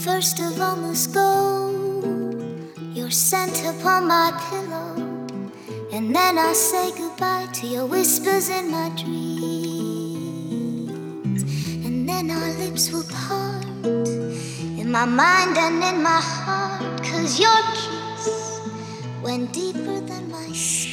first of all must go. Your scent upon my pillow, and then I'll say goodbye to your whispers in my dreams. And then our lips will part, in my mind and in my heart, 'cause your kiss went deeper than my skin.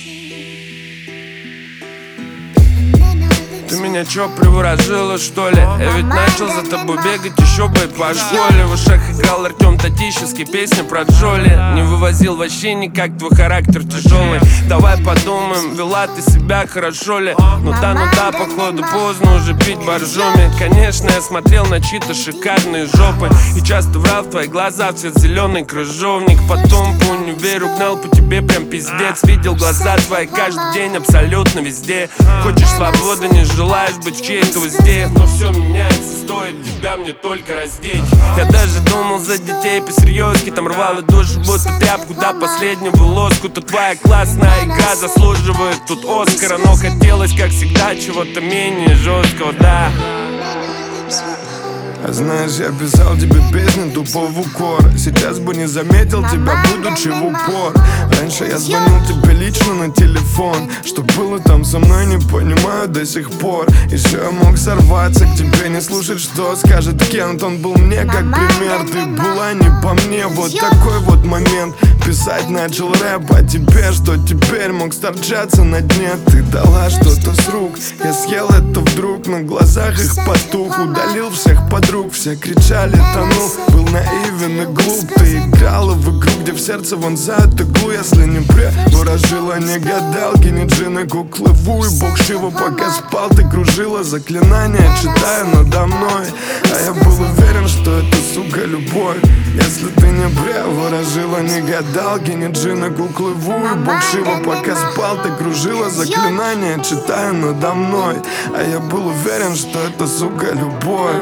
Ты меня чё, приворожила, что ли? Я ведь начал за тобой бегать еще бы по школе. В ушах играл Артем Татищевский, песня про Джоли. Не вывозил вообще никак, твой характер тяжелый. Давай подумаем, вела ты себя хорошо ли? Ну да, походу поздно уже пить боржоми. Конечно, я смотрел на чьи-то шикарные жопы и часто врал в твои глаза в цвет зеленый крыжовник. Потом по универу гнал по тебе прям пиздец. Видел глаза твои каждый день абсолютно везде. Хочешь свободы, не желаешь быть в чьей-то узде. Но все меняется, стоит тебя мне только раздеть. Я даже думал за детей по-серьезки, там рвал и душу будто тряпку до последнего лоскута. Твоя классная игра заслуживает тут Оскара, но хотелось, как всегда, чего-то менее жесткого, да. А знаешь, я писал тебе песни тупо в укор. Сейчас бы не заметил тебя, будучи в упор. Раньше я звонил тебе лично на телефон. Что было там со мной, не понимаю до сих пор. Еще я мог сорваться к тебе, не слушать, что скажет Кент. Он был мне как пример, ты была не по мне. Вот такой вот момент. Писать начал рэп о тебе, что теперь мог сторчаться на дне. Ты дала что-то с рук, я съел это вдруг. На глазах их потух, удалил всех подруг. Все кричали, тону, был наивен и глуп. Ты играла в игру, где в сердце вонзают иглу. Если не приворожила, не гадалки, не джины, куклы Ву и бог Шива. Пока спал, ты кружила заклинания, читая надо мной. А я был уверен, что это, сука, любовь. Если ты не приворожила, не гадалки, не джины, куклы Ву и бог Шива. Пока спал, ты кружила заклинания, читая надо мной. А я был уверен, что это, сука, любовь.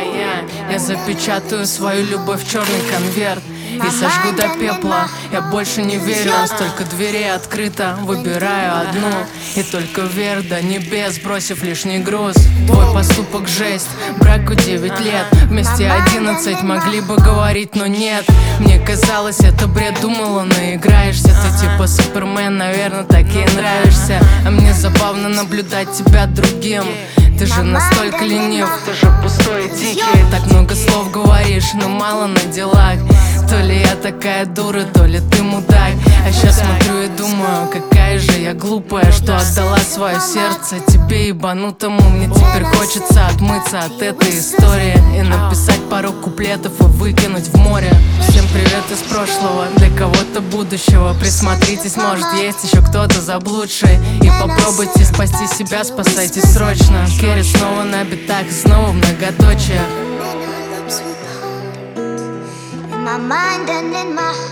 Я запечатаю свою любовь в черный конверт и сожгу до пепла. Я больше не верю, столько дверей открыто. Выбираю одну и только вверх до небес, бросив лишний груз. Твой поступок жесть, браку 9 лет, вместе 11, могли бы говорить, но нет. Мне казалось, это бред, думала, наиграешься. Ты типа Супермен, наверное, так и нравишься. А мне забавно наблюдать тебя другим. Ты же настолько ленив, ты же пустой и дикий. Так много слов говоришь, но мало на делах. То ли я такая дура, то ли ты мудак. А сейчас смотрю и думаю, какая же я глупая, что отдала свое сердце тебе ебанутому. Мне теперь хочется отмыться от этой истории и написать пару куплетов и выкинуть в море. Всем привет из прошлого, для кого-то будущего. Присмотритесь, может есть еще кто-то заблудший. И попробуйте спасти себя, спасайтесь срочно. Керри снова на битах, снова многоточие. My mind and in my